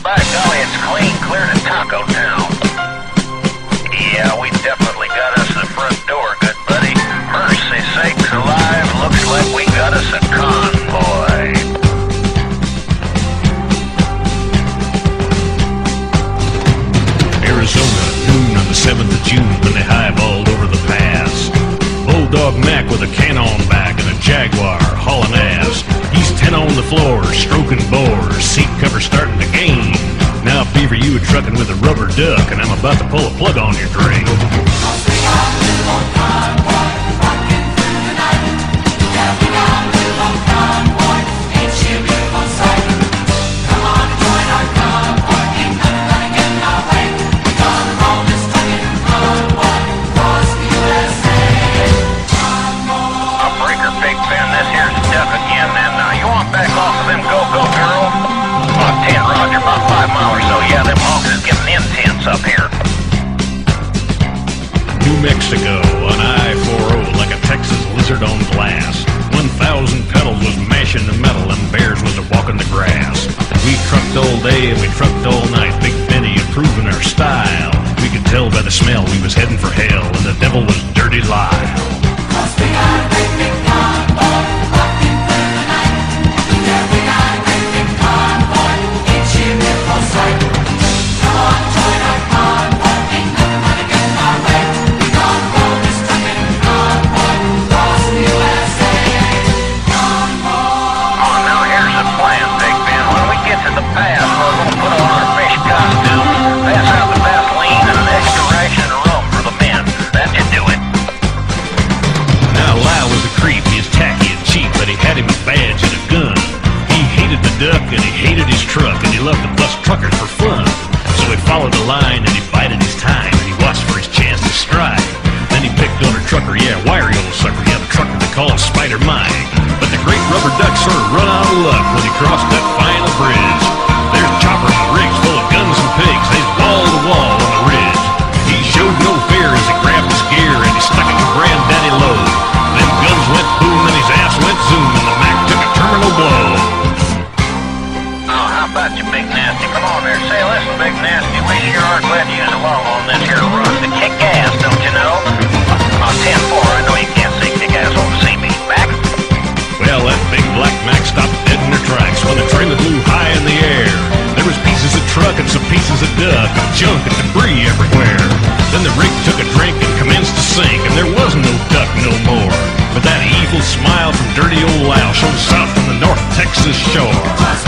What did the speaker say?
by golly, it's clean clear to Taco Town. Yeah, we definitely got us the front door, good buddy. Mercy sakes alive, looks like we got us a convoy. Arizona, noon on the 7th of June when they highballed over the pass. Bulldog Mac with a Canon back and a Jaguar hauling ass. He's 10 on the floor, stroking bores, seat cover starting to gain. Now Beaver, you were trucking with a rubber duck, and I'm about to pull a plug on your drain. Up here. New Mexico on I-40 like a Texas lizard on glass. 1,000 pedals was mashing the metal and bears was a walking the grass. We trucked all day and we trucked all night, Big Benny improving our style. We could tell by the smell we was heading for hell, and the devil was Dirty Lyle. And he hated his truck, and he loved to bust truckers for fun. So he followed the line, and he bided his time, and he watched for his chance to strike. Then he picked on a trucker, yeah, wiry old sucker, yeah, the trucker they call Spider Mike. But the great rubber duck sort of run out of luck when he crossed that final bridge. There's choppers and rigs full of guns and pigs, they's wall to wall on the ridge. He showed no fear as he grabbed his gear, and he stuck it to Granddaddy low. Then guns went boom, and his ass went zoom, and the Mac took a terminal blow. You Big Nasty. Come on there, say, listen, Big Nasty, we sure are glad you're along on this here run to kick ass, don't you know? On 10-4, I know you can't say kick ass on the CB. Back? Well, that big black Mac stopped dead in their tracks when the trailer flew high in the air. There was pieces of truck and some pieces of duck, and junk and debris everywhere. Then the rig took a drink and commenced to sink, and there was no duck no more. But that evil smile from dirty old Lyle showed south from the North Texas shore.